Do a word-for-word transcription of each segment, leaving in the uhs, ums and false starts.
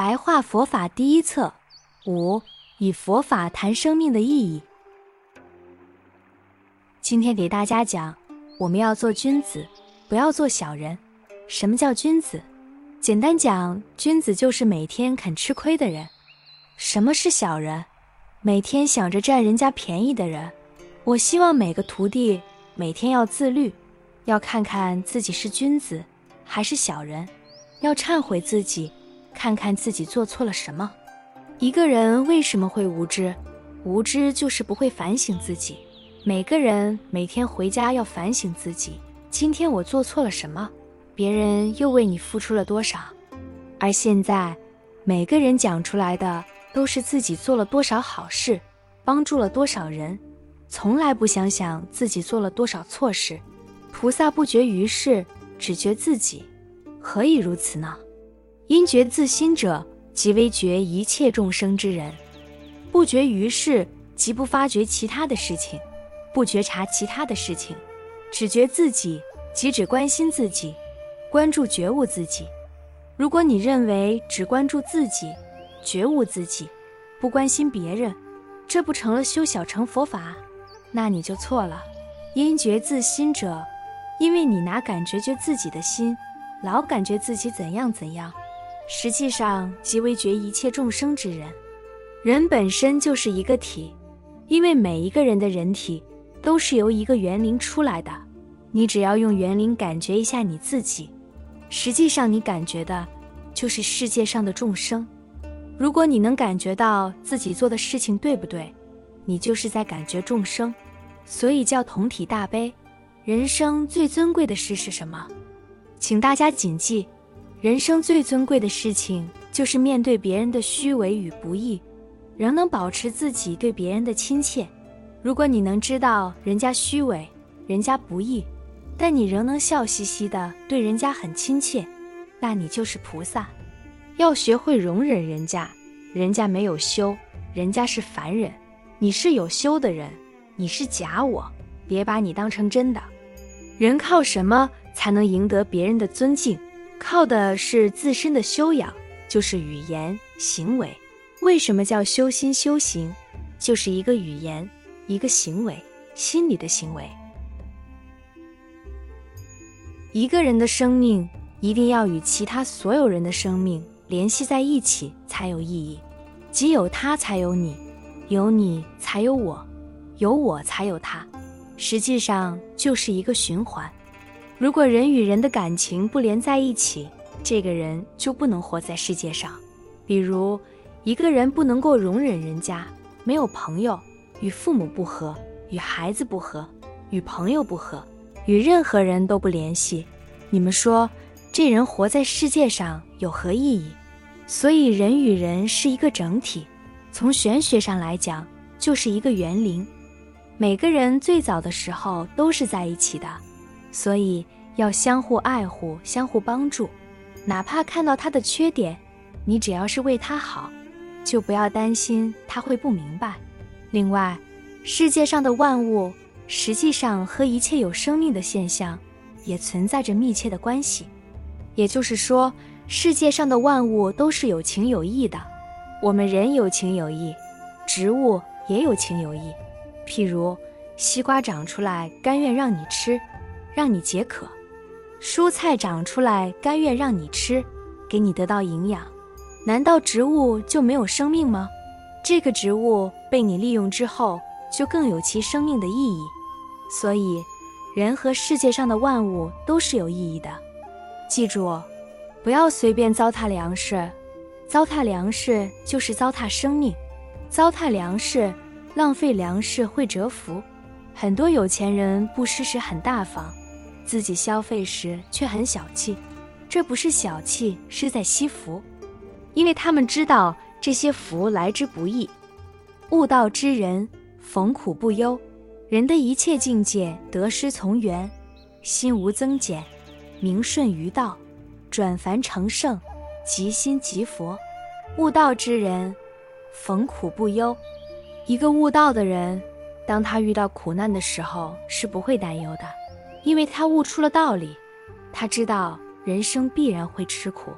白话佛法第一册五，以佛法谈生命的意义。今天给大家讲，我们要做君子，不要做小人。什么叫君子？简单讲，君子就是每天肯吃亏的人。什么是小人？每天想着占人家便宜的人。我希望每个徒弟每天要自律，要看看自己是君子还是小人，要忏悔自己，看看自己做错了什么。一个人为什么会无知？无知就是不会反省自己。每个人每天回家要反省自己，今天我做错了什么？别人又为你付出了多少？而现在每个人讲出来的都是自己做了多少好事，帮助了多少人，从来不想想自己做了多少错事。菩萨不觉于世，只觉自己，何以如此呢？因觉自心者，即为觉一切众生之人。不觉于世，即不发觉其他的事情，不觉察其他的事情，只觉自己，即只关心自己，关注觉悟自己。如果你认为只关注自己，觉悟自己，不关心别人，这不成了修小乘佛法？那你就错了。因觉自心者，因为你拿感觉觉自己的心，老感觉自己怎样怎样，实际上即为觉一切众生之人。人本身就是一个体，因为每一个人的人体都是由一个园林出来的。你只要用园林感觉一下你自己，实际上你感觉的就是世界上的众生。如果你能感觉到自己做的事情对不对，你就是在感觉众生。所以叫同体大悲。人生最尊贵的事是什么？请大家谨记，人生最尊贵的事情就是面对别人的虚伪与不义，仍能保持自己对别人的亲切。如果你能知道人家虚伪，人家不义，但你仍能笑嘻嘻的对人家很亲切，那你就是菩萨。要学会容忍人家，人家没有修，人家是凡人，你是有修的人，你是假我，别把你当成真的。人靠什么才能赢得别人的尊敬？靠的是自身的修养，就是语言行为。为什么叫修心修行？就是一个语言，一个行为，心里的行为。一个人的生命一定要与其他所有人的生命联系在一起才有意义。即有他才有你，有你才有我，有我才有他，实际上就是一个循环。如果人与人的感情不连在一起，这个人就不能活在世界上。比如一个人不能够容忍人家，没有朋友，与父母不和，与孩子不和，与朋友不和，与任何人都不联系，你们说这人活在世界上有何意义？所以人与人是一个整体，从玄学上来讲就是一个园林。每个人最早的时候都是在一起的，所以要相互爱护，相互帮助。哪怕看到他的缺点，你只要是为他好，就不要担心他会不明白。另外，世界上的万物实际上和一切有生命的现象也存在着密切的关系。也就是说，世界上的万物都是有情有义的。我们人有情有义，植物也有情有义。譬如西瓜长出来甘愿让你吃，让你解渴；蔬菜长出来甘愿让你吃，给你得到营养。难道植物就没有生命吗？这个植物被你利用之后，就更有其生命的意义。所以人和世界上的万物都是有意义的。记住，不要随便糟蹋粮食，糟蹋粮食就是糟蹋生命，糟蹋粮食浪费粮食会折福。很多有钱人布施时很大方，自己消费时却很小气，这不是小气，是在惜福。因为他们知道这些福来之不易。悟道之人，逢苦不忧。人的一切境界得失从缘，心无增减，名顺于道，转凡成圣，即心即佛。悟道之人，逢苦不忧。一个悟道的人，当他遇到苦难的时候是不会担忧的，因为他悟出了道理。他知道人生必然会吃苦，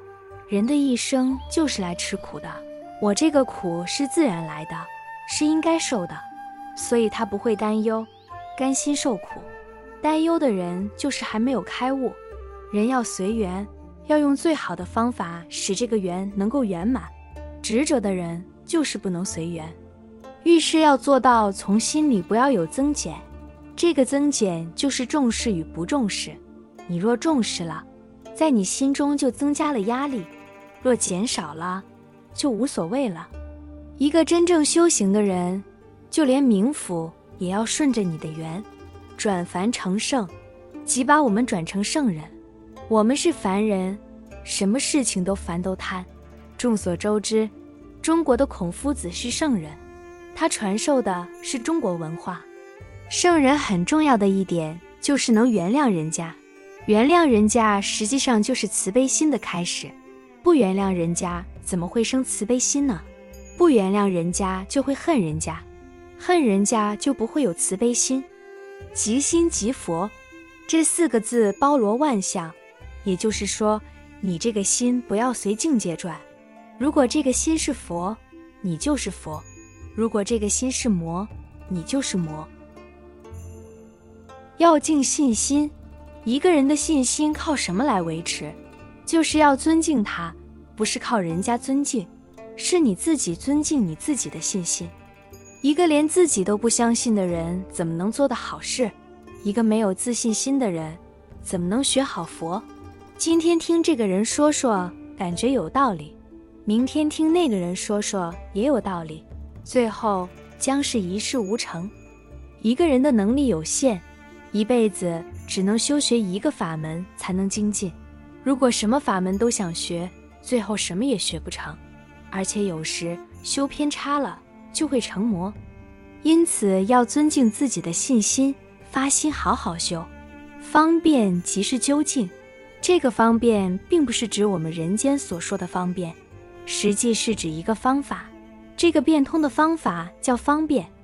人的一生就是来吃苦的，我这个苦是自然来的，是应该受的，所以他不会担忧，甘心受苦。担忧的人就是还没有开悟。人要随缘，要用最好的方法使这个缘能够圆满。执着的人就是不能随缘。遇事要做到从心里不要有增减，这个增减就是重视与不重视。你若重视了，在你心中就增加了压力；若减少了，就无所谓了。一个真正修行的人，就连冥府也要顺着你的缘，转凡成圣，即把我们转成圣人。我们是凡人，什么事情都烦都贪。众所周知，中国的孔夫子是圣人，他传授的是中国文化。圣人很重要的一点就是能原谅人家，原谅人家实际上就是慈悲心的开始。不原谅人家怎么会生慈悲心呢？不原谅人家就会恨人家，恨人家就不会有慈悲心。即心即佛，这四个字包罗万象，也就是说，你这个心不要随境界转。如果这个心是佛，你就是佛；如果这个心是魔，你就是魔。要敬信心，一个人的信心靠什么来维持？就是要尊敬他，不是靠人家尊敬，是你自己尊敬你自己的信心。一个连自己都不相信的人，怎么能做得好事？一个没有自信心的人，怎么能学好佛？今天听这个人说说，感觉有道理，明天听那个人说说，也有道理，最后将是一事无成。一个人的能力有限，一辈子只能修学一个法门才能精进。如果什么法门都想学，最后什么也学不成，而且有时修偏差了，就会成魔。因此要尊敬自己的信心，发心好好修。方便即是究竟，这个方便并不是指我们人间所说的方便，实际是指一个方法。这个变通的方法叫方便。